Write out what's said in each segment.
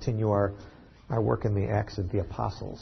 continue our work in the Acts of the Apostles.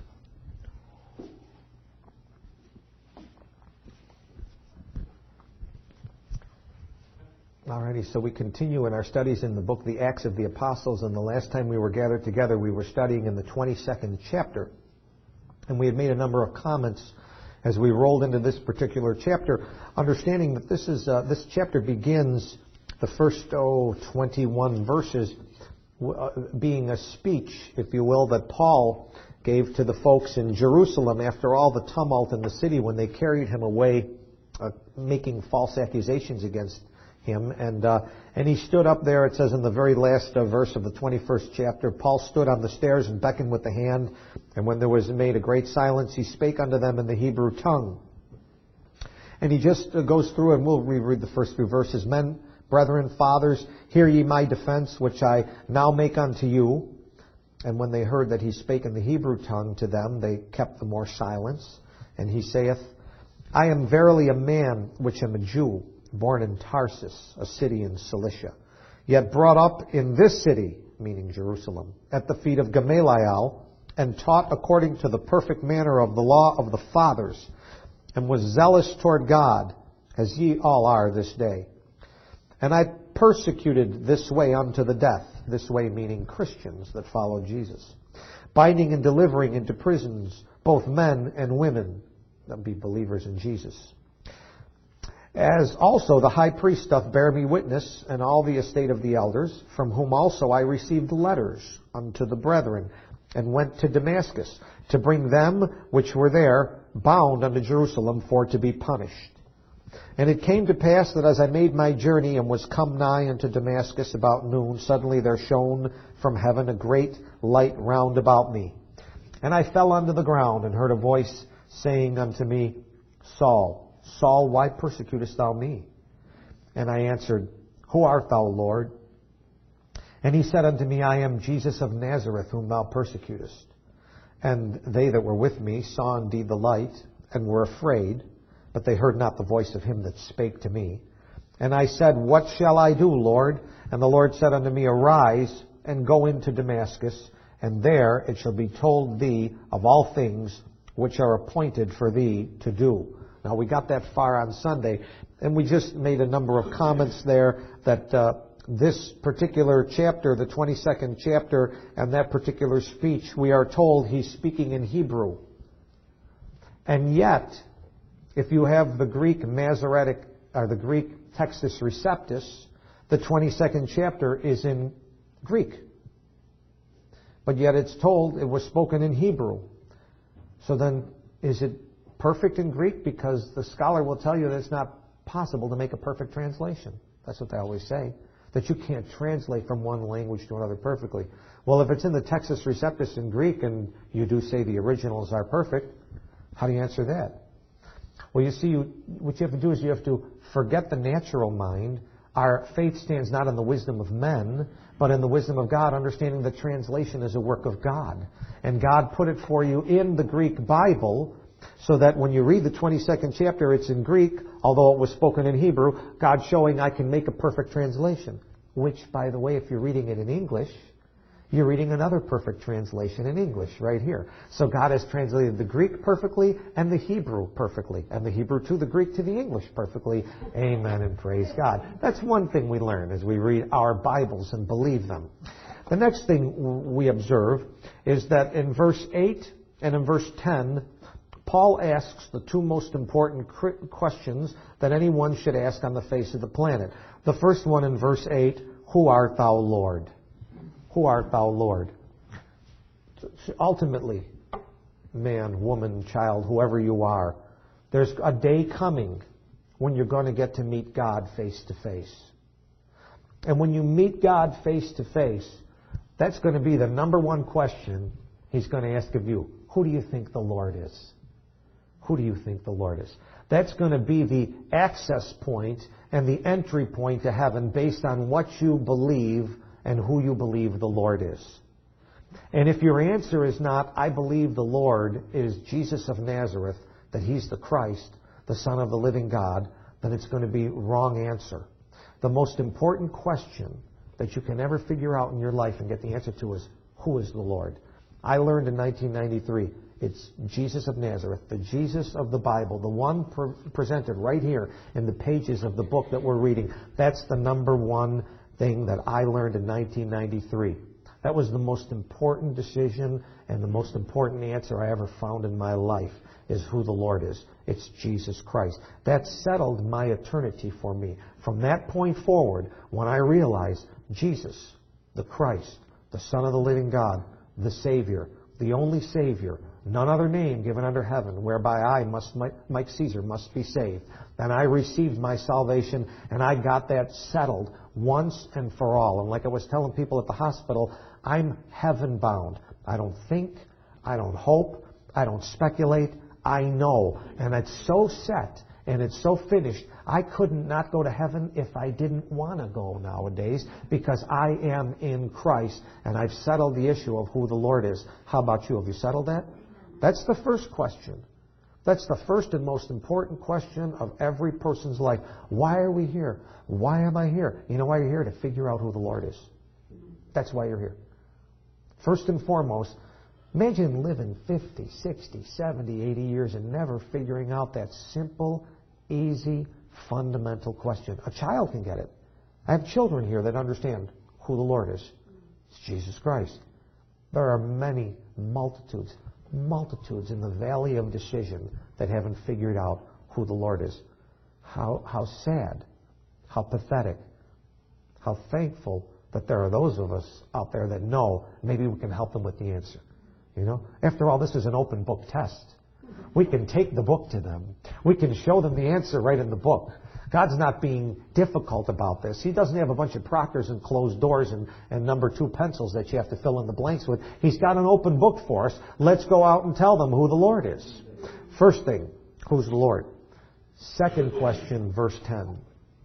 Alrighty, so we continue in our studies in the book, The Acts of the Apostles, and the last time we were gathered together, we were studying in the 22nd chapter. And we had made a number of comments as we rolled into this particular chapter, understanding that this chapter begins the first 21 verses being a speech, if you will, that Paul gave to the folks in Jerusalem after all the tumult in the city when they carried him away, making false accusations against him. And he stood up there, it says in the very last verse of the 21st chapter, Paul stood on the stairs and beckoned with the hand, and when there was made a great silence, he spake unto them in the Hebrew tongue. And he just goes through, and we'll reread the first few verses. Men, brethren, fathers, hear ye my defense, which I now make unto you. And when they heard that he spake in the Hebrew tongue to them, they kept the more silence. And he saith, I am verily a man which am a Jew, born in Tarsus, a city in Cilicia, yet brought up in this city, meaning Jerusalem, at the feet of Gamaliel, and taught according to the perfect manner of the law of the fathers, and was zealous toward God, as ye all are this day. And I persecuted this way unto the death, this way meaning Christians that follow Jesus, binding and delivering into prisons both men and women that be believers in Jesus. As also the high priest doth bear me witness, and all the estate of the elders, from whom also I received letters unto the brethren, and went to Damascus, to bring them which were there bound unto Jerusalem for to be punished. And it came to pass that as I made my journey, and was come nigh unto Damascus about noon, suddenly there shone from heaven a great light round about me. And I fell unto the ground, and heard a voice saying unto me, Saul, Saul, why persecutest thou me? And I answered, Who art thou, Lord? And he said unto me, I am Jesus of Nazareth, whom thou persecutest. And they that were with me saw indeed the light, and were afraid, but they heard not the voice of him that spake to me. And I said, What shall I do, Lord? And the Lord said unto me, Arise, and go into Damascus, and there it shall be told thee of all things which are appointed for thee to do. Now, we got that far on Sunday, and we just made a number of comments there that this particular chapter, the 22nd chapter, and that particular speech, we are told he's speaking in Hebrew. And yet, if you have the Greek Masoretic, or the Greek Textus Receptus, the 22nd chapter is in Greek. But yet it's told it was spoken in Hebrew. So then, is it perfect in Greek? Because the scholar will tell you that it's not possible to make a perfect translation. That's what they always say, that you can't translate from one language to another perfectly. Well, if it's in the Textus Receptus in Greek, and you do say the originals are perfect, how do you answer that? Well, you see, what you have to do is you have to forget the natural mind. Our faith stands not in the wisdom of men, but in the wisdom of God, understanding that translation is a work of God. And God put it for you in the Greek Bible, so that when you read the 22nd chapter, it's in Greek, although it was spoken in Hebrew, God showing I can make a perfect translation. Which, by the way, if you're reading it in English, you're reading another perfect translation in English right here. So God has translated the Greek perfectly and the Hebrew perfectly, and the Hebrew to the Greek to the English perfectly. Amen and praise God. That's one thing we learn as we read our Bibles and believe them. The next thing we observe is that in verse 8 and in verse 10, Paul asks the two most important questions that anyone should ask on the face of the planet. The first one in verse 8, Who art thou, Lord? Who art thou, Lord? Ultimately, man, woman, child, whoever you are, there's a day coming when you're going to get to meet God face to face. And when you meet God face to face, that's going to be the number one question he's going to ask of you. Who do you think the Lord is? Who do you think the Lord is? That's going to be the access point and the entry point to heaven based on what you believe and who you believe the Lord is. And if your answer is not, I believe the Lord is Jesus of Nazareth, that He's the Christ, the Son of the living God, then it's going to be wrong answer. The most important question that you can never figure out in your life and get the answer to is, who is the Lord? I learned in 1993, it's Jesus of Nazareth, the Jesus of the Bible, the one presented right here in the pages of the book that we're reading. That's the number one thing that I learned in 1993. That was the most important decision and the most important answer I ever found in my life, is who the Lord is. It's Jesus Christ. That settled my eternity for me. From that point forward, when I realized Jesus, the Christ, the Son of the living God, the Savior, the only Savior, none other name given under heaven, whereby I, Mike Caesar, must be saved. And I received my salvation, and I got that settled once and for all. And like I was telling people at the hospital, I'm heaven-bound. I don't think, I don't hope, I don't speculate, I know. And it's so set, and it's so finished, I couldn't not go to heaven if I didn't want to go nowadays, because I am in Christ, and I've settled the issue of who the Lord is. How about you? Have you settled that? That's the first question. That's the first and most important question of every person's life. Why are we here? Why am I here? You know why you're here? To figure out who the Lord is. That's why you're here. First and foremost, imagine living 50, 60, 70, 80 years and never figuring out that simple, easy, fundamental question. A child can get it. I have children here that understand who the Lord is. It's Jesus Christ. There are many, multitudes in the valley of decision that haven't figured out who the Lord is. How sad, how pathetic, how thankful that there are those of us out there that know. Maybe we can help them with the answer. You know, after all, this is an open book test. We can take the book to them. We can show them the answer right in the book. God's not being difficult about this. He doesn't have a bunch of proctors and closed doors and number 2 pencils that you have to fill in the blanks with. He's got an open book for us. Let's go out and tell them who the Lord is. First thing, who's the Lord? Second question, verse 10.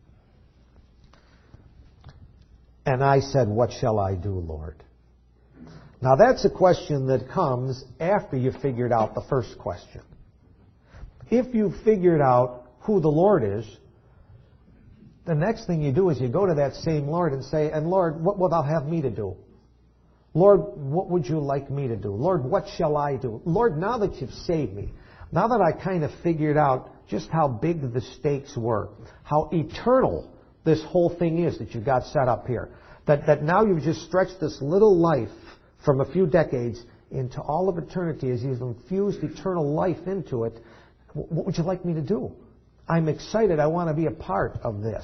And I said, what shall I do, Lord? Now that's a question that comes after you've figured out the first question. If you've figured out who the Lord is, the next thing you do is you go to that same Lord and say, and Lord, what will thou have me to do? Lord, what would you like me to do? Lord, what shall I do? Lord, now that you've saved me, now that I kind of figured out just how big the stakes were, how eternal this whole thing is that you've got set up here, that now you've just stretched this little life from a few decades into all of eternity as you've infused eternal life into it, what would you like me to do? I'm excited. I want to be a part of this.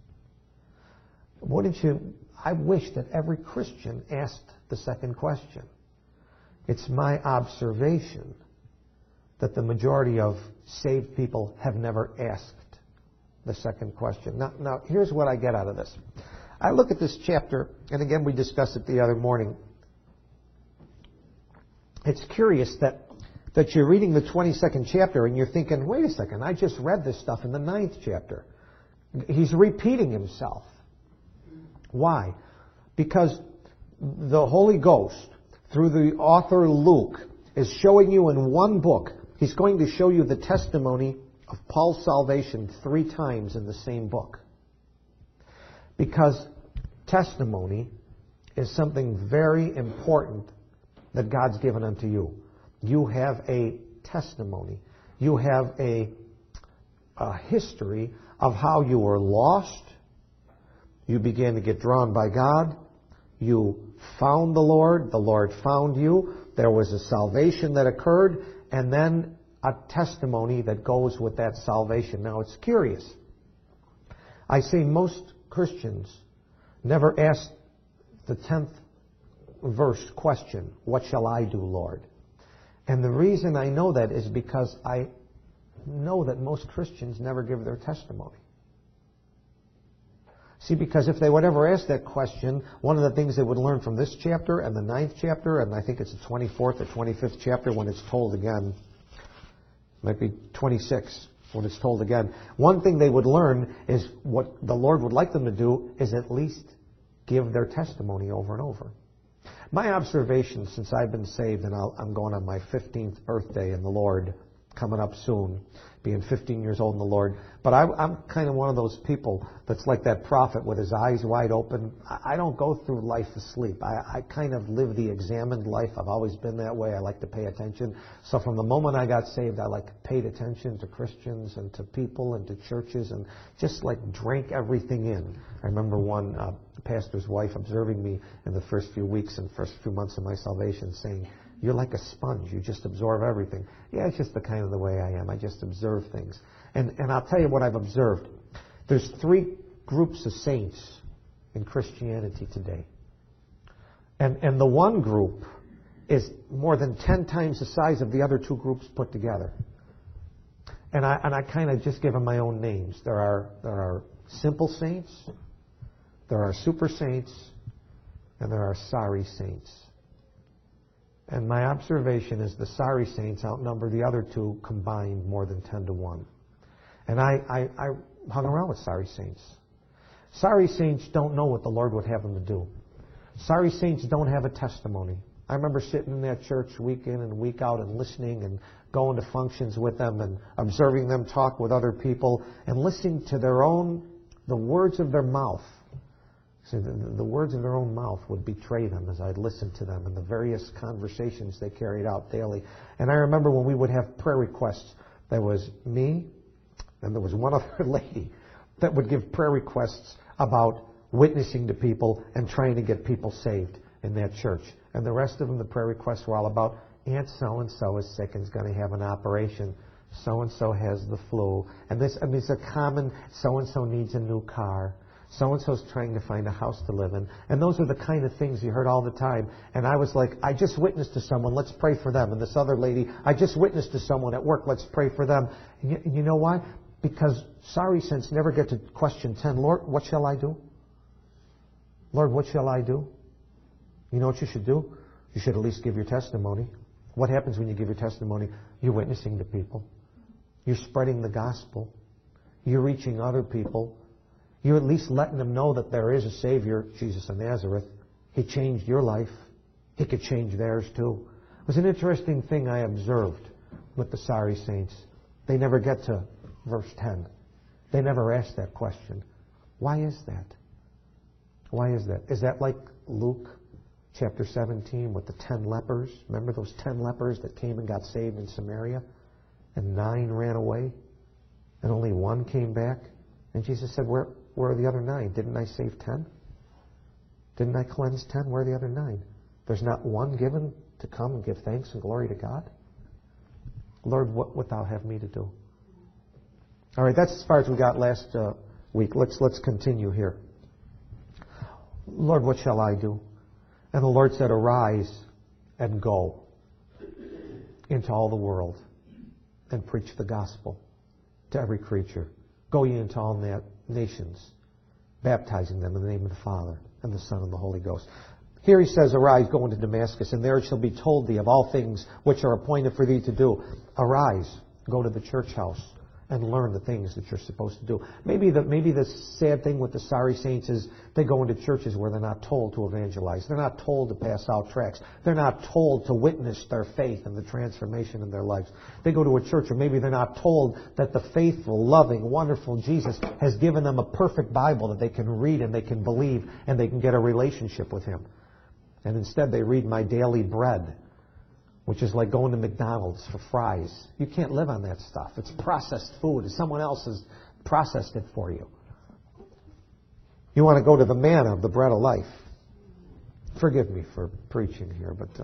I wish that every Christian asked the second question. It's my observation that the majority of saved people have never asked the second question. Now, here's what I get out of this. I look at this chapter, and again, we discussed it the other morning. It's curious that you're reading the 22nd chapter and you're thinking, wait a second, I just read this stuff in the 9th chapter. He's repeating himself. Why? Because the Holy Ghost, through the author Luke, is showing you in one book, he's going to show you the testimony of Paul's salvation 3 times in the same book. Because testimony is something very important that God's given unto you. You have a testimony. You have a history of how you were lost. You began to get drawn by God. You found the Lord found you. There was a salvation that occurred, and then a testimony that goes with that salvation. Now, it's curious. I say most Christians never ask the 10th verse question, what shall I do, Lord? And the reason I know that is because I know that most Christians never give their testimony. See, because if they would ever ask that question, one of the things they would learn from this chapter and the 9th chapter, and I think it's the 24th or 25th chapter when it's told again, might be 26 when it's told again. One thing they would learn is what the Lord would like them to do is at least give their testimony over and over. My observation since I've been saved, and I'm going on my 15th birthday in the Lord coming up soon, being 15 years old in the Lord. But I'm kind of one of those people that's like that prophet with his eyes wide open. I don't go through life asleep. I kind of live the examined life. I've always been that way. I like to pay attention. So from the moment I got saved, I paid attention to Christians and to people and to churches and just drank everything in. I remember one pastor's wife observing me in the first few weeks and first few months of my salvation saying, "You're like a sponge. You just absorb everything." Yeah, it's just the way I am. I just observe things. And I'll tell you what I've observed. There's 3 groups of saints in Christianity today. And the one group is more than 10 times the size of the other 2 groups put together. And I kind of just give them my own names. There are simple saints, there are super saints, and there are sorry saints. And my observation is the sorry saints outnumber the other 2 combined more than 10 to 1. And I hung around with sorry saints. Sorry saints don't know what the Lord would have them to do. Sorry saints don't have a testimony. I remember sitting in that church week in and week out and listening and going to functions with them and observing them talk with other people and listening to the words of their mouth. See, the words of their own mouth would betray them as I'd listened to them and the various conversations they carried out daily. And I remember when we would have prayer requests, there was me and there was one other lady that would give prayer requests about witnessing to people and trying to get people saved in that church. And the rest of them, the prayer requests were all about, Aunt so-and-so is sick and is going to have an operation. So-and-so has the flu. And it's a common, so-and-so needs a new car. So-and-so's trying to find a house to live in. And those are the kind of things you heard all the time. And I was like, I just witnessed to someone, let's pray for them. And this other lady, I just witnessed to someone at work, let's pray for them. And you know why? Because sorry saints never get to question 10, Lord, what shall I do? Lord, what shall I do? You know what you should do? You should at least give your testimony. What happens when you give your testimony? You're witnessing to people. You're spreading the gospel. You're reaching other people. You're at least letting them know that there is a Savior, Jesus of Nazareth. He changed your life. He could change theirs too. It was an interesting thing I observed with the sorry saints. They never get to verse 10. They never ask that question. Why is that? Why is that? Is that like Luke chapter 17 with the 10 lepers? Remember those 10 lepers that came and got saved in Samaria? And 9 ran away? And only 1 came back? And Jesus said, where are the other 9? Didn't I save 10? Didn't I cleanse 10? Where are the other 9? There's not 1 given to come and give thanks and glory to God? Lord, what wilt thou have me to do? All right, that's as far as we got last week. Let's continue here. Lord, what shall I do? And the Lord said, arise and go into all the world and preach the gospel to every creature. Go ye into all nations, baptizing them in the name of the Father and the Son and the Holy Ghost. Here he says, arise, go into Damascus, and there it shall be told thee of all things which are appointed for thee to do. Arise, go to the church house, and learn the things that you're supposed to do. Maybe the sad thing with the sorry saints is they go into churches where they're not told to evangelize. They're not told to pass out tracts. They're not told to witness their faith and the transformation in their lives. They go to a church where maybe they're not told that the faithful, loving, wonderful Jesus has given them a perfect Bible that they can read and they can believe and they can get a relationship with Him. And instead they read My Daily Bread, which is like going to McDonald's for fries. You can't live on that stuff. It's processed food. Someone else has processed it for you. You want to go to the manna, the bread of life. Forgive me for preaching here, but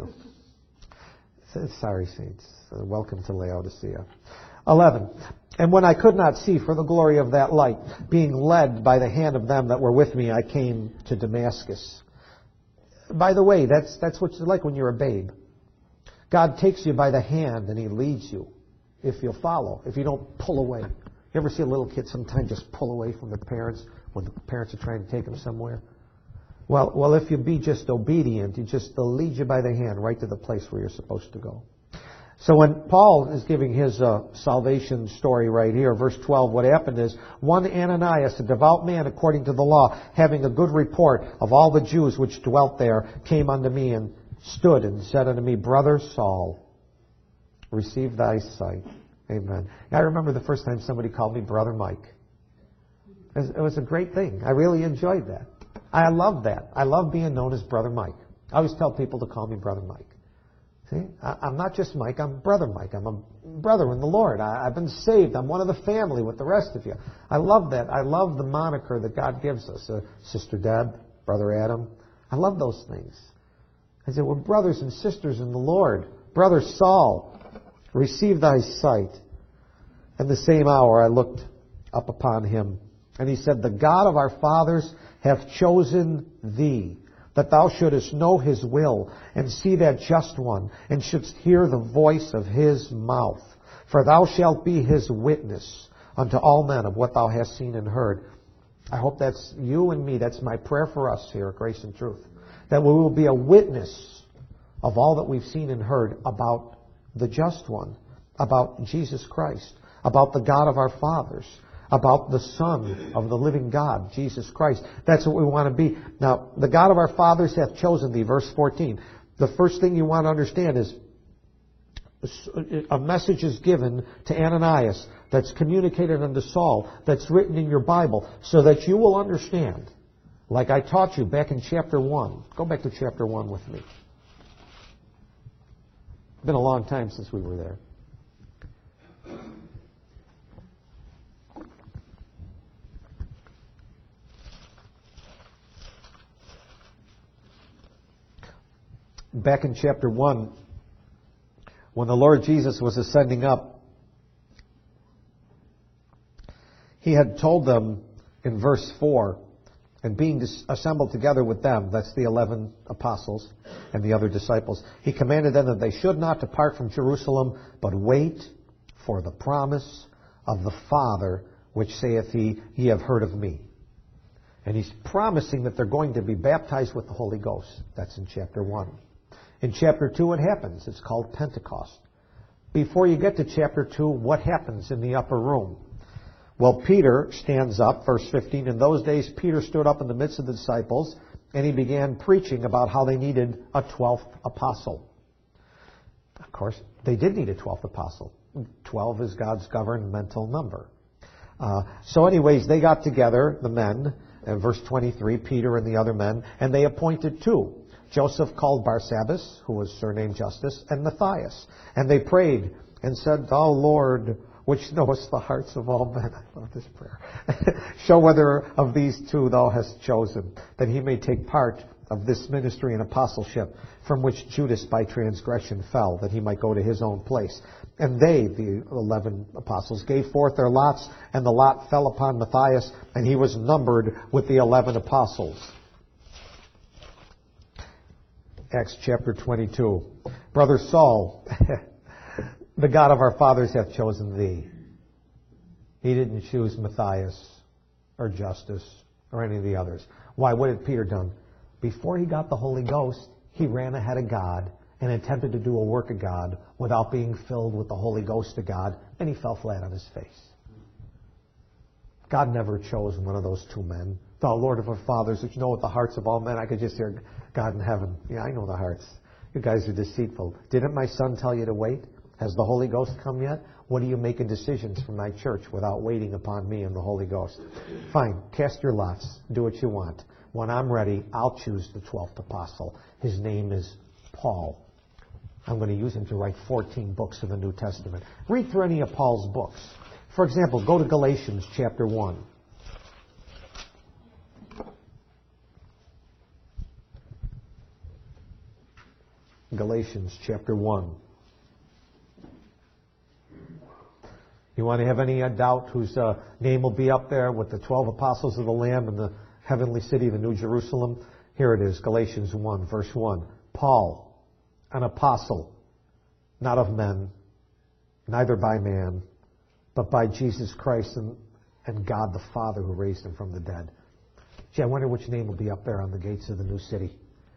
sorry, saints. Welcome to Laodicea. 11. And when I could not see for the glory of that light, being led by the hand of them that were with me, I came to Damascus. By the way, that's what it's like when you're a babe. God takes you by the hand and He leads you if you'll follow, if you don't pull away. You ever see a little kid sometimes just pull away from their parents when the parents are trying to take them somewhere? Well, if you be just obedient, they'll lead you by the hand right to the place where you're supposed to go. So when Paul is giving his salvation story right here, verse 12, what happened is, one Ananias, a devout man according to the law, having a good report of all the Jews which dwelt there, came unto me and stood and said unto me, Brother Saul, receive thy sight. Amen. I remember the first time somebody called me Brother Mike. It was a great thing. I really enjoyed that. I love that. I love being known as Brother Mike. I always tell people to call me Brother Mike. See, I'm not just Mike, I'm Brother Mike. I'm a brother in the Lord. I've been saved. I'm one of the family with the rest of you. I love that. I love the moniker that God gives us. Sister Deb, Brother Adam. I love those things. I said, we're brothers and sisters in the Lord. Brother Saul, receive thy sight. And the same hour I looked up upon him. And he said, the God of our fathers hath chosen thee, that thou shouldest know his will, and see that just one, and shouldst hear the voice of his mouth. For thou shalt be his witness unto all men of what thou hast seen and heard. I hope that's you and me. That's my prayer for us here at Grace and Truth. That we will be a witness of all that we've seen and heard about the just one, about Jesus Christ, about the God of our fathers, about the Son of the living God, Jesus Christ. That's what we want to be. Now, the God of our fathers hath chosen thee, verse 14. The first thing you want to understand is a message is given to Ananias that's communicated unto Saul, that's written in your Bible, so that you will understand, like I taught you back in chapter 1. Go back to chapter 1 with me. It's been a long time since we were there. Back in chapter 1, when the Lord Jesus was ascending up, he had told them in verse 4, and being assembled together with them, that's the 11 apostles and the other disciples, he commanded them that they should not depart from Jerusalem, but wait for the promise of the Father, which saith he, ye have heard of me. And he's promising that they're going to be baptized with the Holy Ghost. That's in chapter 1. In chapter 2, it happens. It's called Pentecost. Before you get to chapter 2, what happens in the upper room? Well, Peter stands up, verse 15. In those days, Peter stood up in the midst of the disciples, and he began preaching about how they needed a 12th apostle. Of course, they did need a 12th apostle. 12 is God's governmental number. So anyways, they got together, the men, verse 23, Peter and the other men, and they appointed 2. Joseph called Barsabbas, who was surnamed Justus, and Matthias. And they prayed and said, Thou Lord, which knowest the hearts of all men. I love this prayer. Show whether of these 2 thou hast chosen, that he may take part of this ministry and apostleship, from which Judas by transgression fell, that he might go to his own place. And they, the 11 apostles, gave forth their lots, and the lot fell upon Matthias, and he was numbered with the 11 apostles. Acts chapter 22. Brother Saul, the God of our fathers hath chosen thee. He didn't choose Matthias or Justus or any of the others. Why? What had Peter done? Before he got the Holy Ghost, he ran ahead of God and attempted to do a work of God without being filled with the Holy Ghost of God, and he fell flat on his face. God never chose one of those 2 men. Thou Lord of our fathers, which knoweth the hearts of all men. I could just hear God in heaven. Yeah, I know the hearts. You guys are deceitful. Didn't my son tell you to wait? Has the Holy Ghost come yet? What are you making decisions from my church without waiting upon me and the Holy Ghost? Fine, cast your lots. Do what you want. When I'm ready, I'll choose the 12th apostle. His name is Paul. I'm going to use him to write 14 books of the New Testament. Read through any of Paul's books. For example, go to Galatians chapter 1. Galatians chapter 1. You want to have any doubt whose name will be up there with the 12 apostles of the Lamb in the heavenly city, the New Jerusalem? Here it is, Galatians 1, verse 1. Paul, an apostle, not of men, neither by man, but by Jesus Christ and God the Father who raised him from the dead. Gee, I wonder which name will be up there on the gates of the new city.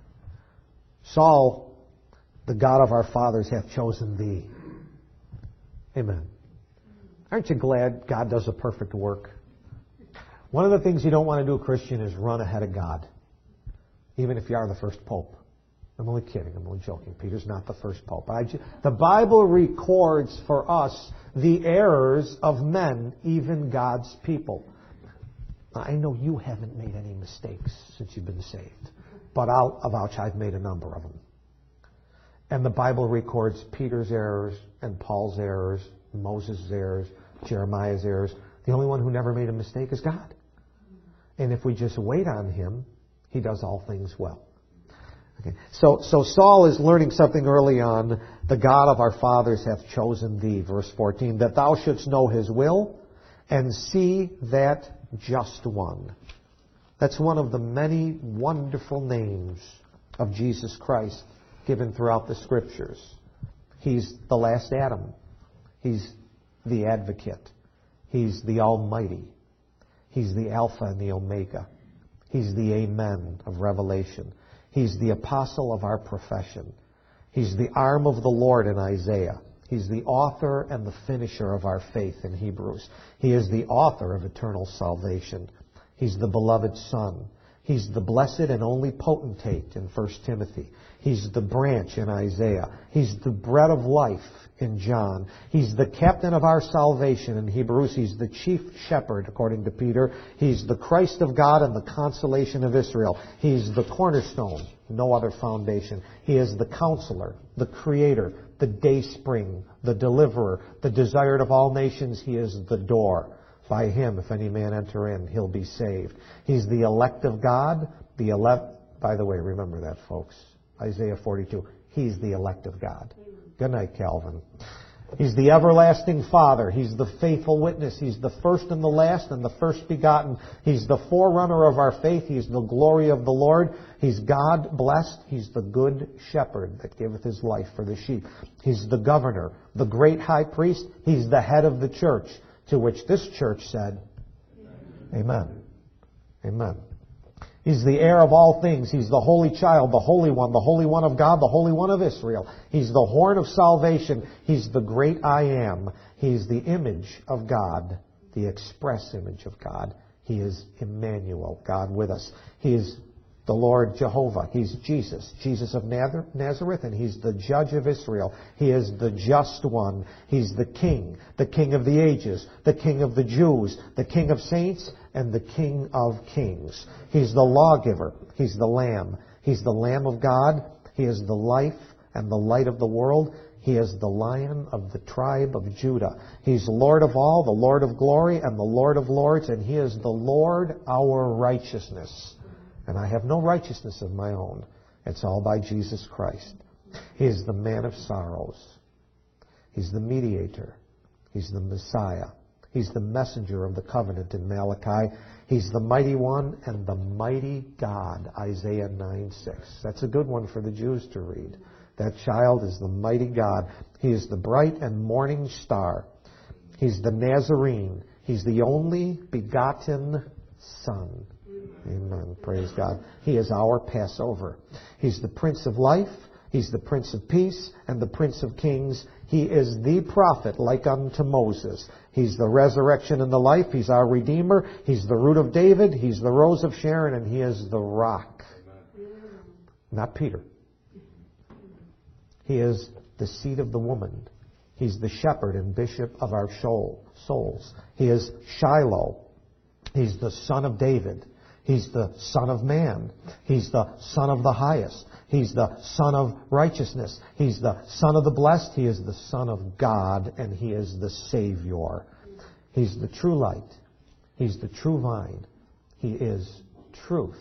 Saul, the God of our fathers hath chosen thee. Amen. Aren't you glad God does a perfect work? One of the things you don't want to do, Christian, is run ahead of God, even if you are the first pope. I'm only kidding. I'm only joking. Peter's not the first pope. The Bible records for us the errors of men, even God's people. I know you haven't made any mistakes since you've been saved, but I'll vouch I've made a number of them. And the Bible records Peter's errors and Paul's errors, Moses' errors, Jeremiah's errors. The only one who never made a mistake is God. And if we just wait on Him, He does all things well. Okay. So Saul is learning something early on. The God of our fathers hath chosen thee, verse 14, that thou shouldst know His will and see that just one. That's one of the many wonderful names of Jesus Christ given throughout the Scriptures. He's the last Adam. He's the advocate. He's the Almighty. He's the Alpha and the Omega. He's the Amen of Revelation. He's the apostle of our profession. He's the arm of the Lord in Isaiah. He's the author and the finisher of our faith in Hebrews. He is the author of eternal salvation. He's the beloved Son. He's the blessed and only potentate in 1 Timothy. He's the branch in Isaiah. He's the bread of life in John. He's the captain of our salvation in Hebrews. He's the chief shepherd, according to Peter. He's the Christ of God and the consolation of Israel. He's the cornerstone, no other foundation. He is the counselor, the creator, the dayspring, the deliverer, the desired of all nations. He is the door. By Him, if any man enter in, he'll be saved. He's the elect of God. By the way, remember that, folks. Isaiah 42. He's the elect of God. Good night, Calvin. He's the everlasting Father. He's the faithful witness. He's the first and the last and the first begotten. He's the forerunner of our faith. He's the glory of the Lord. He's God blessed. He's the good shepherd that giveth His life for the sheep. He's the governor, the great high priest. He's the head of the church, to which this church said, Amen. Amen. He's the heir of all things. He's the holy child, the Holy One of God, the Holy One of Israel. He's the horn of salvation. He's the great I am. He's the image of God, the express image of God. He is Emmanuel, God with us. He is the Lord Jehovah. He's Jesus of Nazareth, and He's the judge of Israel. He is the just one. He's the King of the ages, the King of the Jews, the King of saints, and the King of kings. He's the lawgiver. He's the Lamb. He's the Lamb of God. He is the life and the light of the world. He is the Lion of the tribe of Judah. He's Lord of all, the Lord of glory, and the Lord of lords, and He is the Lord our righteousness. And I have no righteousness of my own. It's all by Jesus Christ. He is the man of sorrows. He's the mediator. He's the Messiah. He's the messenger of the covenant in Malachi. He's the mighty one and the mighty God, Isaiah 9:6. That's a good one for the Jews to read. That child is the mighty God. He is the bright and morning star. He's the Nazarene. He's the only begotten Son. Amen. Praise God. He is our Passover. He's the Prince of Life. He's the Prince of Peace and the Prince of Kings. He is the prophet like unto Moses. He's the resurrection and the life. He's our Redeemer. He's the root of David. He's the rose of Sharon, and He is the rock. Not Peter. He is the seed of the woman. He's the shepherd and bishop of our souls. He is Shiloh. He's the Son of David. He's the Son of Man. He's the Son of the Highest. He's the Son of Righteousness. He's the Son of the Blessed. He is the Son of God, and He is the Savior. He's the true light. He's the true vine. He is truth.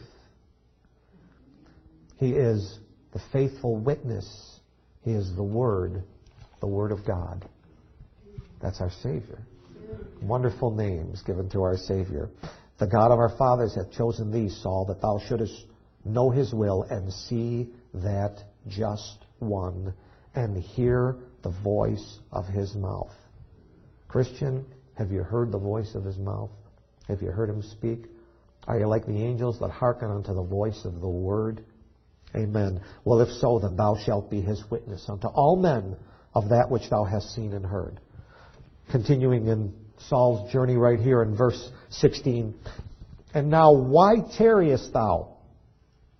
He is the faithful witness. He is the Word of God. That's our Savior. Wonderful names given to our Savior. The God of our fathers hath chosen thee, Saul, that thou shouldest know His will and see that just one and hear the voice of His mouth. Christian, have you heard the voice of His mouth? Have you heard Him speak? Are you like the angels that hearken unto the voice of the Word? Amen. Well, if so, then thou shalt be His witness unto all men of that which thou hast seen and heard. Continuing in Saul's journey right here in verse 16. And now why tarriest thou?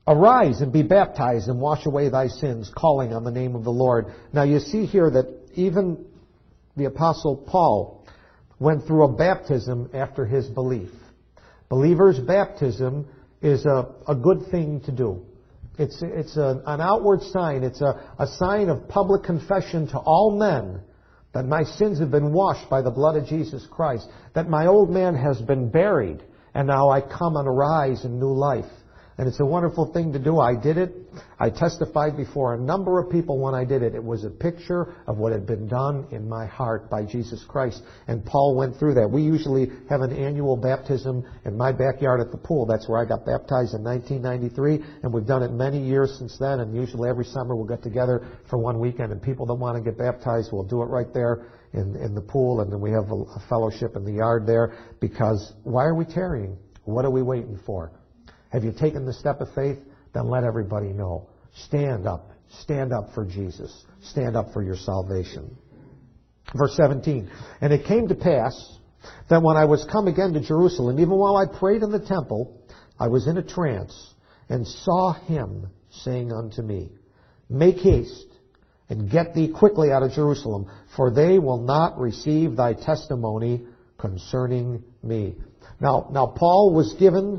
Arise and be baptized and wash away thy sins, calling on the name of the Lord. Now you see here that even the Apostle Paul went through a baptism after his belief. Believers' baptism is a good thing to do. It's an outward sign. It's a sign of public confession to all men that my sins have been washed by the blood of Jesus Christ, that my old man has been buried, and now I come and arise in new life. And it's a wonderful thing to do. I did it. I testified before a number of people when I did it. It was a picture of what had been done in my heart by Jesus Christ. And Paul went through that. We usually have an annual baptism in my backyard at the pool. That's where I got baptized in 1993. And we've done it many years since then. And usually every summer we'll get together for one weekend. And people that want to get baptized will do it right there in the pool. And then we have a fellowship in the yard there. Because why are we tarrying? What are we waiting for? Have you taken the step of faith? Then let everybody know. Stand up. Stand up for Jesus. Stand up for your salvation. Verse 17. And it came to pass that when I was come again to Jerusalem, even while I prayed in the temple, I was in a trance, and saw him saying unto me, Make haste, and get thee quickly out of Jerusalem, for they will not receive thy testimony concerning me. Now Paul was given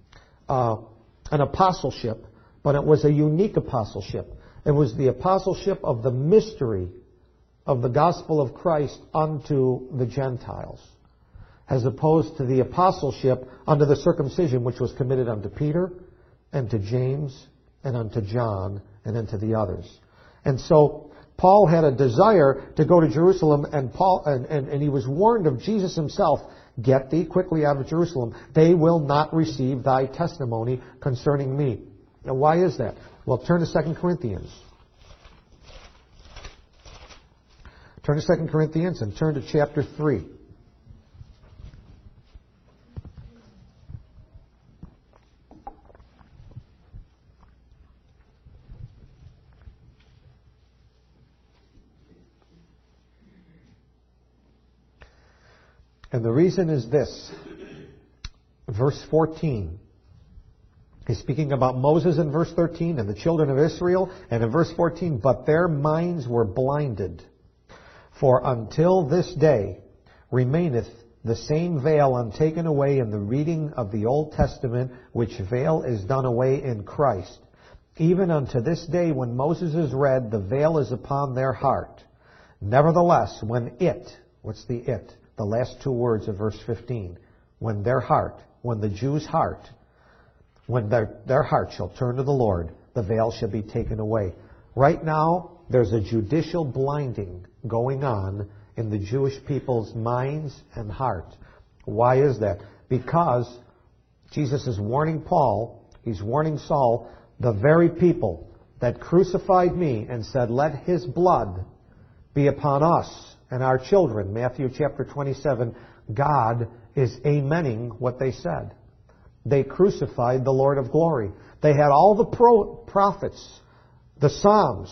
an apostleship, but it was a unique apostleship. It was the apostleship of the mystery of the gospel of Christ unto the Gentiles, as opposed to the apostleship under the circumcision which was committed unto Peter and to James and unto John and unto the others. And so Paul had a desire to go to Jerusalem, and he was warned of Jesus himself, Get thee quickly out of Jerusalem. They will not receive thy testimony concerning me. Now, why is that? Well, turn to 2 Corinthians. Turn to 2 Corinthians and turn to chapter 3. And the reason is this. Verse 14 is speaking about Moses in verse 13 and the children of Israel. And in verse 14, But their minds were blinded. For until this day remaineth the same veil untaken away in the reading of the Old Testament, which veil is done away in Christ. Even unto this day when Moses is read, the veil is upon their heart. Nevertheless, when it, what's the it? The last two words of verse 15. When their heart, when the Jews' heart, when their heart shall turn to the Lord, the veil shall be taken away. Right now, there's a judicial blinding going on in the Jewish people's minds and heart. Why is that? Because Jesus is warning Paul, he's warning Saul, the very people that crucified me and said, Let his blood be upon us and our children. Matthew chapter 27, God is amening what they said. They crucified the Lord of glory. They had all the prophets, the Psalms,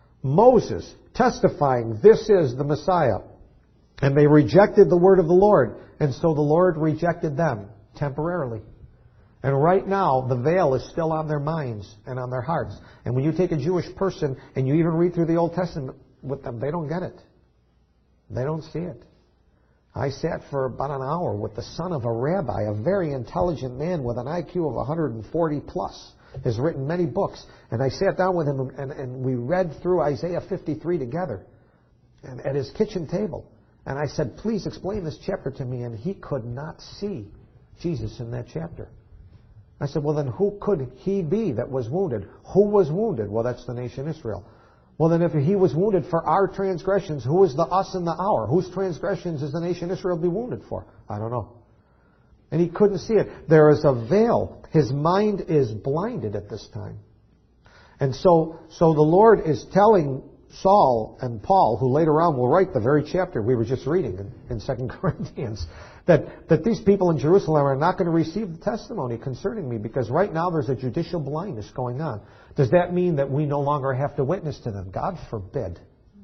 Moses testifying, this is the Messiah. And they rejected the word of the Lord. And so the Lord rejected them temporarily. And right now, the veil is still on their minds and on their hearts. And when you take a Jewish person and you even read through the Old Testament with them, they don't get it. They don't see it. I sat for about an hour with the son of a rabbi, a very intelligent man with an IQ of 140 plus, has written many books. And I sat down with him and we read through Isaiah 53 together and at his kitchen table. And I said, please explain this chapter to me. And he could not see Jesus in that chapter. I said, well, then who could he be that was wounded? Who was wounded? Well, that's the nation Israel. Well, then if he was wounded for our transgressions, who is the us and the our? Whose transgressions is the nation Israel be wounded for? I don't know. And he couldn't see it. There is a veil. His mind is blinded at this time. And so the Lord is telling Saul and Paul, who later on will write the very chapter we were just reading in 2 Corinthians, that these people in Jerusalem are not going to receive the testimony concerning me, because right now there's a judicial blindness going on. Does that mean that we no longer have to witness to them? God forbid.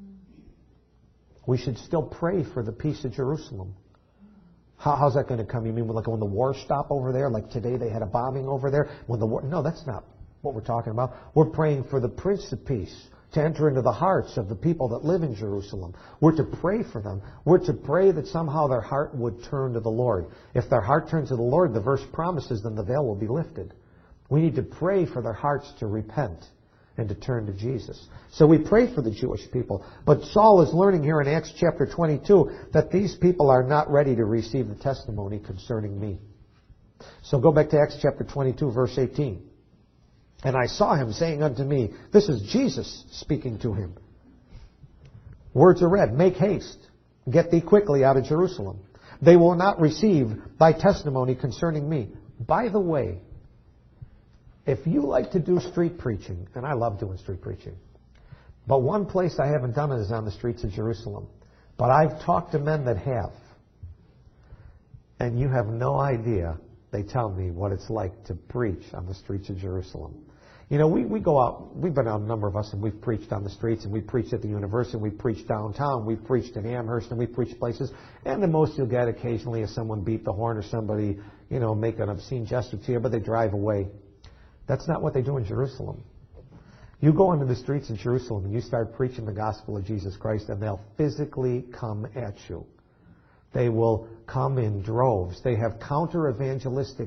We should still pray for the peace of Jerusalem. How's that going to come? You mean like when the war stopped over there? Like today they had a bombing over there? No, that's not what we're talking about. We're praying for the Prince of Peace to enter into the hearts of the people that live in Jerusalem. We're to pray for them. We're to pray that somehow their heart would turn to the Lord. If their heart turns to the Lord, the verse promises, then the veil will be lifted. We need to pray for their hearts to repent and to turn to Jesus. So we pray for the Jewish people. But Saul is learning here in Acts chapter 22 that these people are not ready to receive the testimony concerning me. So go back to Acts chapter 22, verse 18. And I saw him saying unto me, this is Jesus speaking to him. Words are read, make haste, get thee quickly out of Jerusalem. They will not receive thy testimony concerning me. By the way, if you like to do street preaching, and I love doing street preaching, but one place I haven't done it is on the streets of Jerusalem. But I've talked to men that have. And you have no idea, they tell me, what it's like to preach on the streets of Jerusalem. You know, we go out, we've been out, a number of us, and we've preached on the streets, and we've preached at the university, and we've preached downtown, we've preached in Amherst, and we've preached places, and the most you'll get occasionally is someone beat the horn or somebody, make an obscene gesture to you, but they drive away. That's not what they do in Jerusalem. You go into the streets of Jerusalem, and you start preaching the gospel of Jesus Christ, and they'll physically come at you. They will come in droves. They have counter-evangelistic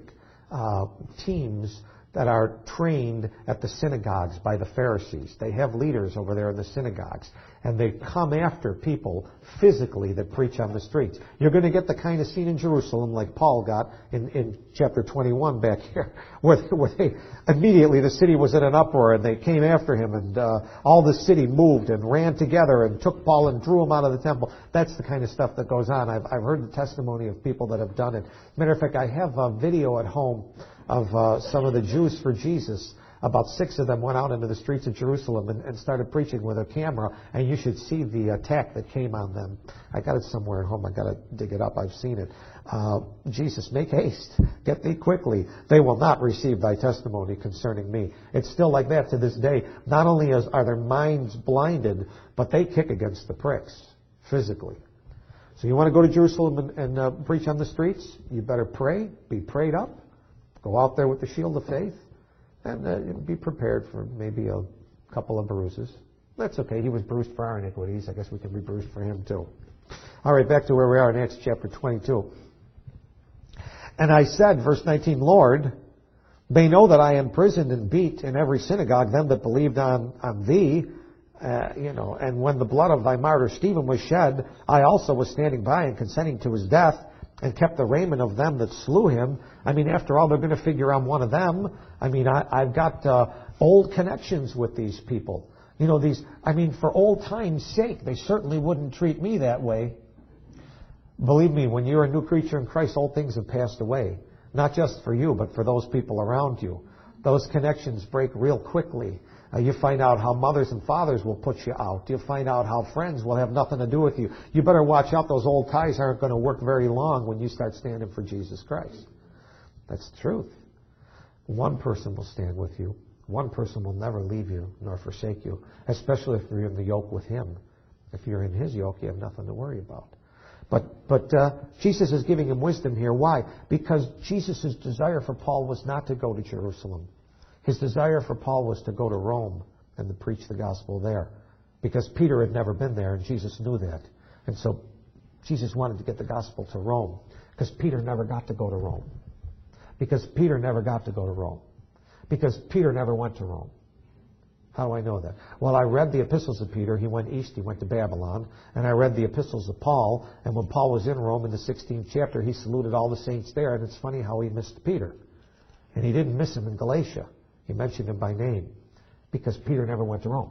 teams that are trained at the synagogues by the Pharisees. They have leaders over there in the synagogues, and they come after people physically that preach on the streets. You're going to get the kind of scene in Jerusalem like Paul got in chapter 21 back here, where they, immediately the city was in an uproar, and they came after him, and all the city moved and ran together and took Paul and drew him out of the temple. That's the kind of stuff that goes on. I've heard the testimony of people that have done it. Matter of fact, I have a video at home of some of the Jews for Jesus. About 6 of them went out into the streets of Jerusalem and started preaching with a camera, and you should see the attack that came on them. I got it somewhere at home. I got to dig it up. I've seen it. Jesus, make haste. Get thee quickly. They will not receive thy testimony concerning me. It's still like that to this day. Not only are their minds blinded, but they kick against the pricks physically. So you want to go to Jerusalem and preach on the streets? You better pray. Be prayed up. Go out there with the shield of faith. And be prepared for maybe a couple of bruises. That's okay. He was bruised for our iniquities. I guess we can be bruised for him too. All right, back to where we are in Acts chapter 22. And I said, verse 19, Lord, they know that I imprisoned and beat in every synagogue them that believed on thee. And when the blood of thy martyr Stephen was shed, I also was standing by and consenting to his death, and kept the raiment of them that slew him. I mean, after all, they're going to figure I'm one of them. I mean, I've got old connections with these people. For old time's sake, they certainly wouldn't treat me that way. Believe me, when you're a new creature in Christ, old things have passed away. Not just for you, but for those people around you. Those connections break real quickly. You find out how mothers and fathers will put you out. You find out how friends will have nothing to do with you. You better watch out. Those old ties aren't going to work very long when you start standing for Jesus Christ. That's the truth. One person will stand with you. One person will never leave you nor forsake you, especially if you're in the yoke with him. If you're in his yoke, you have nothing to worry about. But Jesus is giving him wisdom here. Why? Because Jesus' desire for Paul was not to go to Jerusalem. His desire for Paul was to go to Rome and to preach the gospel there. Because Peter had never been there, and Jesus knew that. And so Jesus wanted to get the gospel to Rome. Because Peter never got to go to Rome. Because Peter never got to go to Rome. Because Peter never went to Rome. How do I know that? Well, I read the epistles of Peter. He went east. He went to Babylon. And I read the epistles of Paul. And when Paul was in Rome in the 16th chapter, he saluted all the saints there. And it's funny how he missed Peter. And he didn't miss him in Galatia. He mentioned him by name because Peter never went to Rome.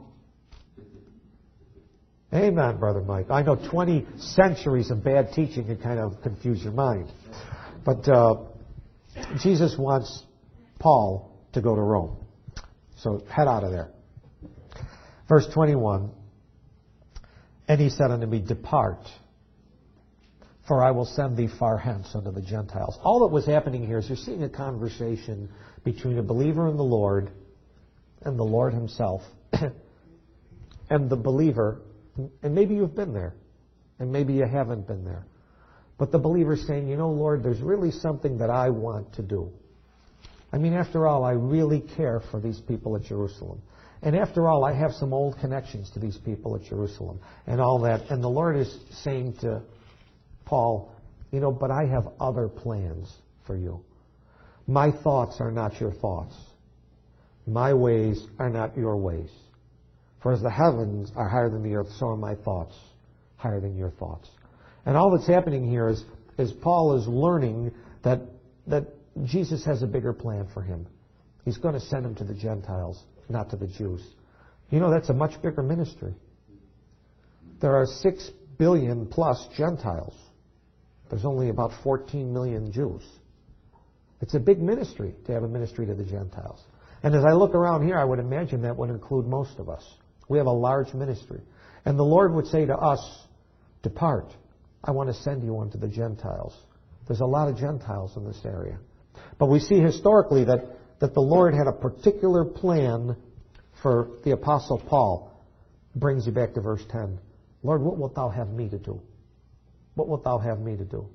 Amen, Brother Mike. I know 20 centuries of bad teaching can kind of confuse your mind. But Jesus wants Paul to go to Rome. So head out of there. Verse 21, and he said unto me, depart, for I will send thee far hence unto the Gentiles. All that was happening here is you're seeing a conversation between a believer in the Lord and the Lord himself and the believer. And maybe you've been there, and maybe you haven't been there. But the believer's saying, Lord, there's really something that I want to do. I mean, after all, I really care for these people at Jerusalem. And after all, I have some old connections to these people at Jerusalem and all that. And the Lord is saying to Paul, but I have other plans for you. My thoughts are not your thoughts. My ways are not your ways. For as the heavens are higher than the earth, so are my thoughts higher than your thoughts. And all that's happening here is Paul is learning that Jesus has a bigger plan for him. He's going to send him to the Gentiles, not to the Jews. That's a much bigger ministry. There are 6 billion plus Gentiles. There's only about 14 million Jews. It's a big ministry to have a ministry to the Gentiles. And as I look around here, I would imagine that would include most of us. We have a large ministry. And the Lord would say to us, depart. I want to send you unto the Gentiles. There's a lot of Gentiles in this area. But we see historically that the Lord had a particular plan for the Apostle Paul. Brings you back to verse 10. Lord, what wilt thou have me to do? What wilt thou have me to do?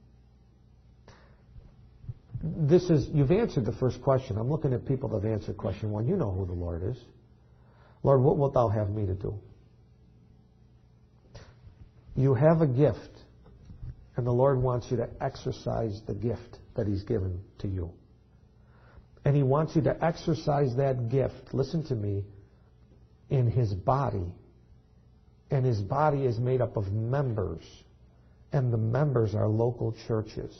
You've answered the first question. I'm looking at people that have answered question 1. You know who the Lord is. Lord, what wilt thou have me to do? You have a gift, and the Lord wants you to exercise the gift that He's given to you. And He wants you to exercise that gift, listen to me, in His body. And His body is made up of members, and the members are local churches.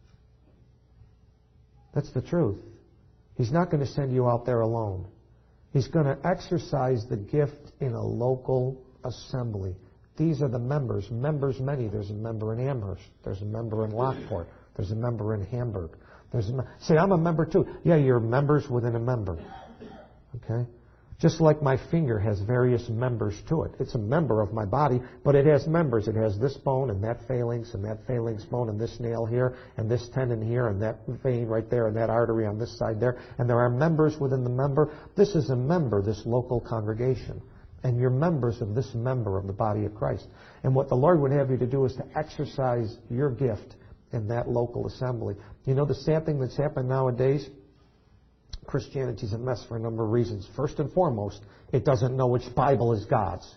That's the truth. He's not going to send you out there alone. He's going to exercise the gift in a local assembly. These are the members. Members many. There's a member in Amherst. There's a member in Lockport. There's a member in Hamburg. Say, I'm a member too. Yeah, you're members within a member. Okay? Just like my finger has various members to it. It's a member of my body, but it has members. It has this bone and that phalanx bone and this nail here and this tendon here and that vein right there and that artery on this side there. And there are members within the member. This is a member, this local congregation. And you're members of this member of the body of Christ. And what the Lord would have you to do is to exercise your gift in that local assembly. The sad thing that's happened nowadays, Christianity's a mess for a number of reasons. First and foremost, it doesn't know which Bible is God's.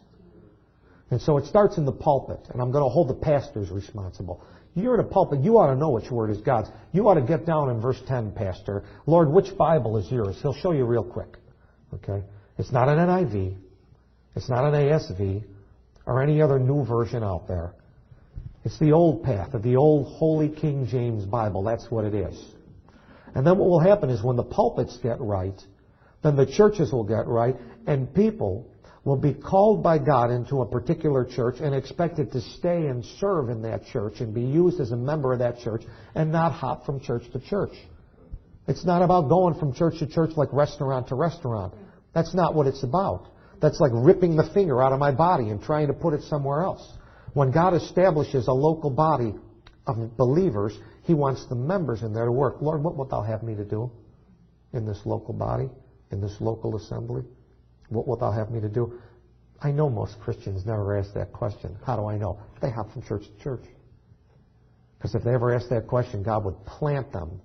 And so it starts in the pulpit, and I'm going to hold the pastors responsible. You're in a pulpit, you ought to know which word is God's. You ought to get down in verse 10, Pastor. Lord, which Bible is yours? He'll show you real quick. Okay? It's not an NIV. It's not an ASV or any other new version out there. It's the old path of the old Holy King James Bible. That's what it is. And then what will happen is when the pulpits get right, then the churches will get right, and people will be called by God into a particular church and expected to stay and serve in that church and be used as a member of that church and not hop from church to church. It's not about going from church to church like restaurant to restaurant. That's not what it's about. That's like ripping the finger out of my body and trying to put it somewhere else. When God establishes a local body of believers, He wants the members in there to work. Lord, what wilt thou have me to do in this local body, in this local assembly? What wilt thou have me to do? I know most Christians never ask that question. How do I know? They hop from church to church. Because if they ever asked that question, God would plant them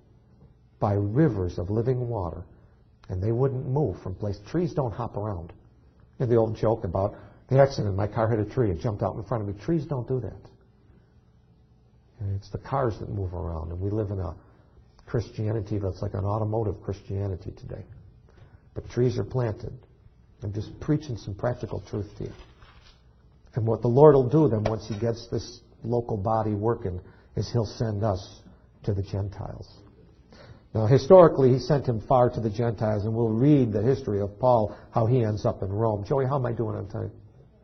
by rivers of living water, and they wouldn't move from place. Trees don't hop around. The old joke about the accident, my car hit a tree, it jumped out in front of me. Trees don't do that. And it's the cars that move around, and we live in a Christianity that's like an automotive Christianity today. But trees are planted. I'm just preaching some practical truth to you. And what the Lord will do then once He gets this local body working is He'll send us to the Gentiles. Now, historically, He sent him far to the Gentiles, and we'll read the history of Paul, how he ends up in Rome. Joey, how am I doing on time?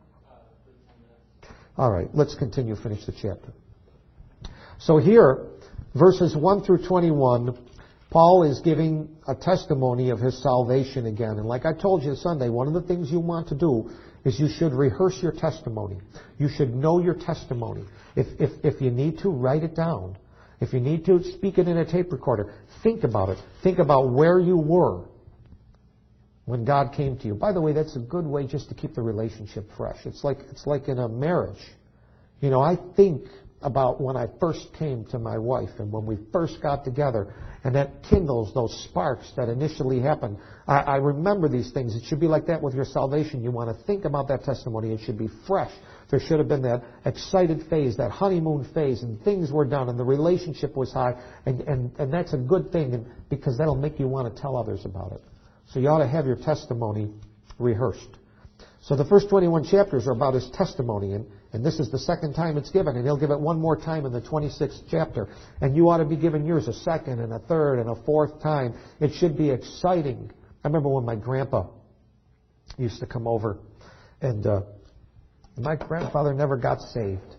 All right, let's continue, finish the chapter. So here, verses 1 through 21, Paul is giving a testimony of his salvation again. And like I told you Sunday, one of the things you want to do is you should rehearse your testimony. You should know your testimony. If you need to, write it down. If you need to, speak it in a tape recorder. Think about it. Think about where you were when God came to you. By the way, that's a good way just to keep the relationship fresh. It's like in a marriage. I think about when I first came to my wife and when we first got together, and that kindles those sparks that initially happened. I remember these things. It should be like that with your salvation. You want to think about that testimony. It should be fresh. There should have been that excited phase, that honeymoon phase, and things were done, and the relationship was high, and that's a good thing because that'll make you want to tell others about it. So you ought to have your testimony rehearsed. So the first 21 chapters are about his testimony, and this is the second time it's given, and he'll give it one more time in the 26th chapter. And you ought to be given yours a second and a third and a fourth time. It should be exciting. I remember when my grandpa used to come over, and my grandfather never got saved,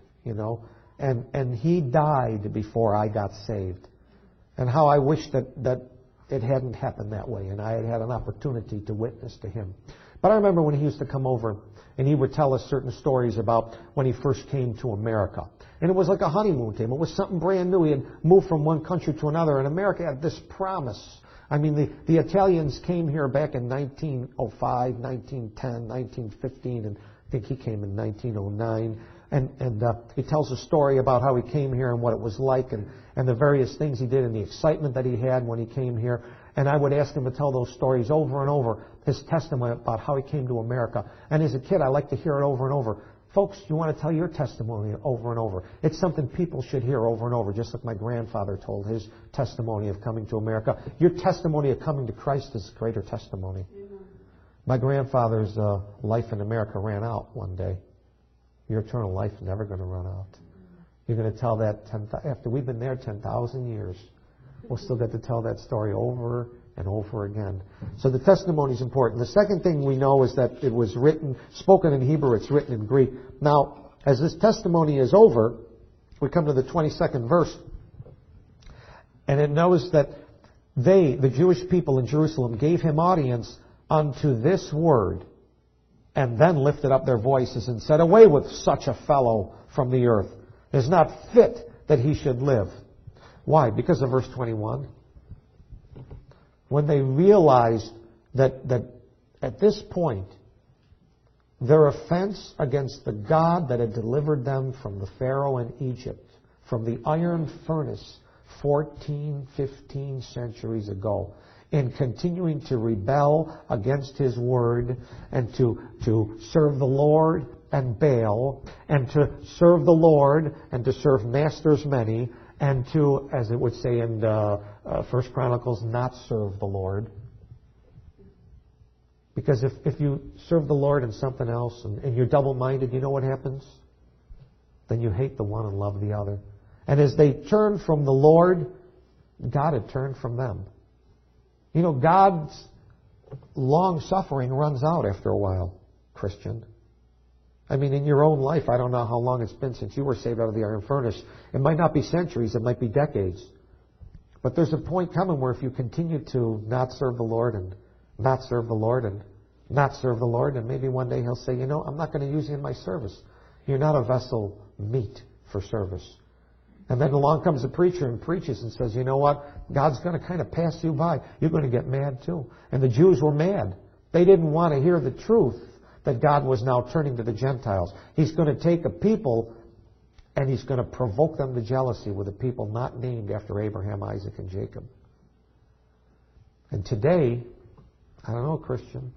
and he died before I got saved. And how I wish that it hadn't happened that way, and I had had an opportunity to witness to him. But I remember when he used to come over, and he would tell us certain stories about when he first came to America. And it was like a honeymoon to him. It was something brand new. He had moved from one country to another, and America had this promise. I mean, the Italians came here back in 1905, 1910, 1915, and I think he came in 1909. And he tells a story about how he came here and what it was like and the various things he did and the excitement that he had when he came here. And I would ask him to tell those stories over and over, his testimony about how he came to America. And as a kid, I like to hear it over and over. Folks, you want to tell your testimony over and over. It's something people should hear over and over, just like my grandfather told his testimony of coming to America. Your testimony of coming to Christ is a greater testimony. My grandfather's life in America ran out one day. Your eternal life is never going to run out. You're going to tell that after we've been there 10,000 years. We'll still get to tell that story over and over again. So the testimony is important. The second thing we know is that it was spoken in Hebrew, it's written in Greek. Now, as this testimony is over, we come to the 22nd verse, and it knows that they, the Jewish people in Jerusalem, gave him audience unto this word, and then lifted up their voices and said, away with such a fellow from the earth. It is not fit that he should live. Why? Because of verse 21. When they realized that at this point, their offense against the God that had delivered them from the Pharaoh in Egypt, from the iron furnace 14, 15 centuries ago, in continuing to rebel against His Word and to serve the Lord and Baal, and to serve the Lord and to serve masters many, and to, as it would say in 1 Chronicles, not serve the Lord. Because if you serve the Lord and something else, and you're double-minded, you know what happens? Then you hate the one and love the other. And as they turned from the Lord, God had turned from them. You know, God's long-suffering runs out after a while, Christian. I mean, in your own life, I don't know how long it's been since you were saved out of the iron furnace. It might not be centuries, it might be decades. But there's a point coming where if you continue to not serve the Lord and not serve the Lord and not serve the Lord, and maybe one day He'll say, you know, I'm not going to use you in my service. You're not a vessel meet for service. And then along comes a preacher and preaches and says, you know what? God's going to kind of pass you by. You're going to get mad too. And the Jews were mad. They didn't want to hear the truth that God was now turning to the Gentiles. He's going to take a people and He's going to provoke them to jealousy with a people not named after Abraham, Isaac, and Jacob. And today, I don't know, Christian.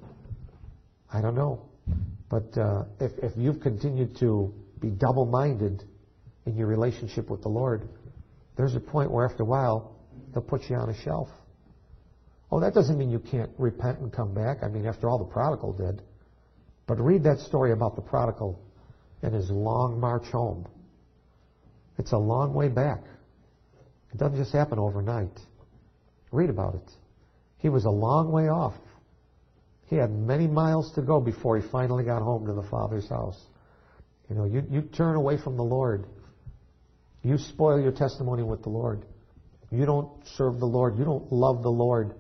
I don't know. But if you've continued to be double-minded in your relationship with the Lord, there's a point where after a while, He'll put you on a shelf. Oh, that doesn't mean you can't repent and come back. I mean, after all, the prodigal did. But read that story about the prodigal and his long march home. It's a long way back. It doesn't just happen overnight. Read about it. He was a long way off. He had many miles to go before he finally got home to the Father's house. You know, you turn away from the Lord. You spoil your testimony with the Lord. You don't serve the Lord. You don't love the Lord.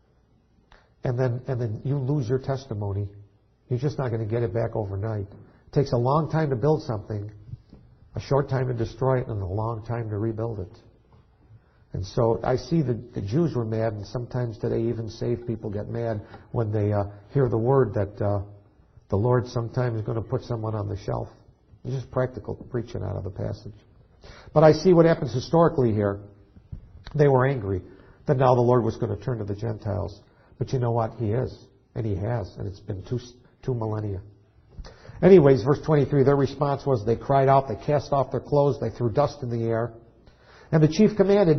And then you lose your testimony. You're just not going to get it back overnight. It takes a long time to build something, a short time to destroy it, and a long time to rebuild it. And so I see that the Jews were mad, and sometimes today even saved people get mad when they hear the word that the Lord sometimes is going to put someone on the shelf. It's just practical preaching out of the passage. But I see what happens historically here. They were angry that now the Lord was going to turn to the Gentiles. But you know what? He is. And He has. And it's been two millennia. Anyways, verse 23, their response was they cried out, they cast off their clothes, they threw dust in the air. And the chief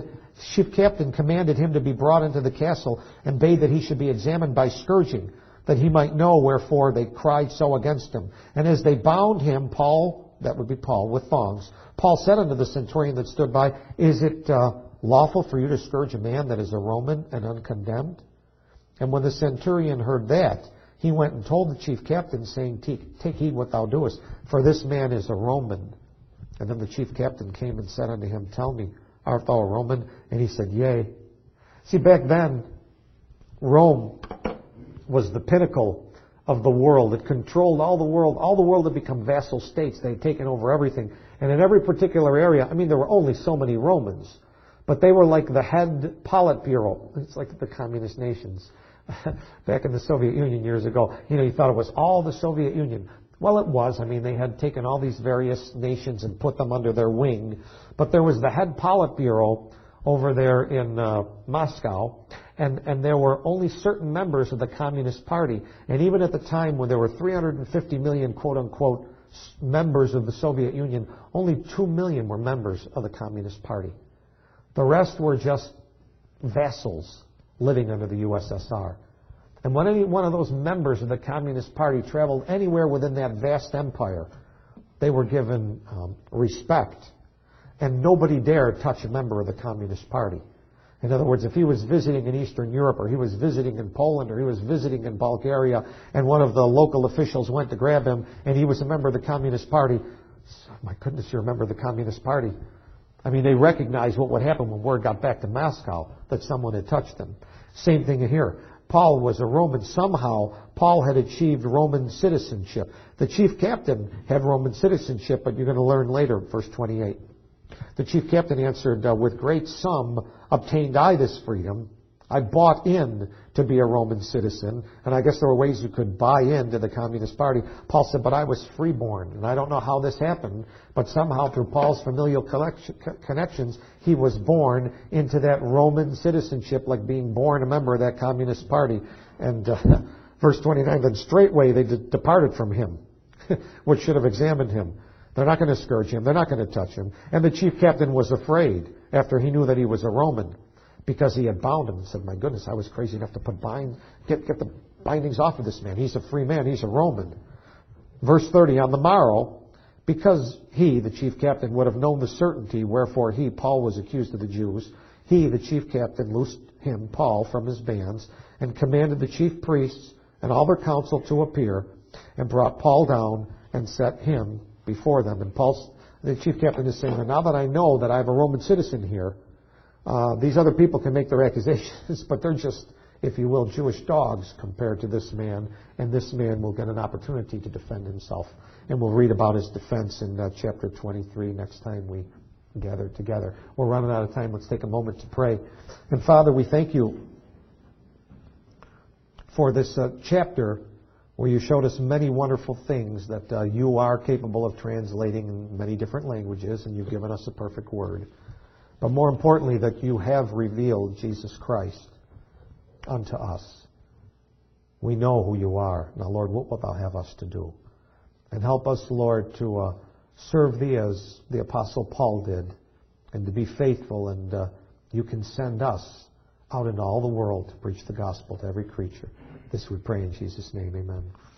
captain commanded him to be brought into the castle and bade that he should be examined by scourging, that he might know wherefore they cried so against him. And as they bound him, Paul, that would be Paul, with thongs, Paul said unto the centurion that stood by, is it lawful for you to scourge a man that is a Roman and uncondemned? And when the centurion heard that, he went and told the chief captain, saying, take heed what thou doest, for this man is a Roman. And then the chief captain came and said unto him, tell me, art thou a Roman? And he said, yea. See, back then, Rome was the pinnacle of the world. It controlled all the world. All the world had become vassal states. They had taken over everything. And in every particular area, there were only so many Romans. But they were like the head Politburo. It's like the communist nations. Back in the Soviet Union years ago, you thought it was all the Soviet Union. Well, it was. They had taken all these various nations and put them under their wing. But there was the head Politburo over there in Moscow, and there were only certain members of the Communist Party. And even at the time when there were 350 million, quote-unquote, members of the Soviet Union, only 2 million were members of the Communist Party. The rest were just vassals living under the USSR. And when any one of those members of the Communist Party traveled anywhere within that vast empire, they were given respect. And nobody dared touch a member of the Communist Party. In other words, if he was visiting in Eastern Europe, or he was visiting in Poland, or he was visiting in Bulgaria, and one of the local officials went to grab him, and he was a member of the Communist Party, my goodness, you're a member of the Communist Party. They recognized what would happen when word got back to Moscow that someone had touched them. Same thing here. Paul was a Roman. Somehow, Paul had achieved Roman citizenship. The chief captain had Roman citizenship, but you're going to learn later, verse 28. The chief captain answered, with great sum obtained I this freedom. I bought in to be a Roman citizen, and I guess there were ways you could buy into the Communist Party. Paul said, but I was freeborn, and I don't know how this happened, but somehow through Paul's familial connections, he was born into that Roman citizenship, like being born a member of that Communist Party. And verse 29, then straightway they departed from him, which should have examined him. They're not going to scourge him. They're not going to touch him. And the chief captain was afraid after he knew that he was a Roman, because he had bound him and said, my goodness, I was crazy enough to get the bindings off of this man. He's a free man. He's a Roman. Verse 30, on the morrow, because he, the chief captain, would have known the certainty, wherefore he, Paul, was accused of the Jews, he, the chief captain, loosed him, Paul, from his bands, and commanded the chief priests and all their council to appear, and brought Paul down and set him before them. And the chief captain is saying, now that I know that I have a Roman citizen here, these other people can make their accusations, but they're just, if you will, Jewish dogs compared to this man, and this man will get an opportunity to defend himself. And we'll read about his defense in chapter 23 next time we gather together. We're running out of time. Let's take a moment to pray. And Father, we thank you for this chapter where you showed us many wonderful things that you are capable of translating in many different languages, and you've given us a perfect word. But more importantly, that you have revealed Jesus Christ unto us. We know who you are. Now, Lord, what wilt thou have us to do? And help us, Lord, to serve thee as the Apostle Paul did, and to be faithful, and you can send us out into all the world to preach the gospel to every creature. This we pray in Jesus' name, amen.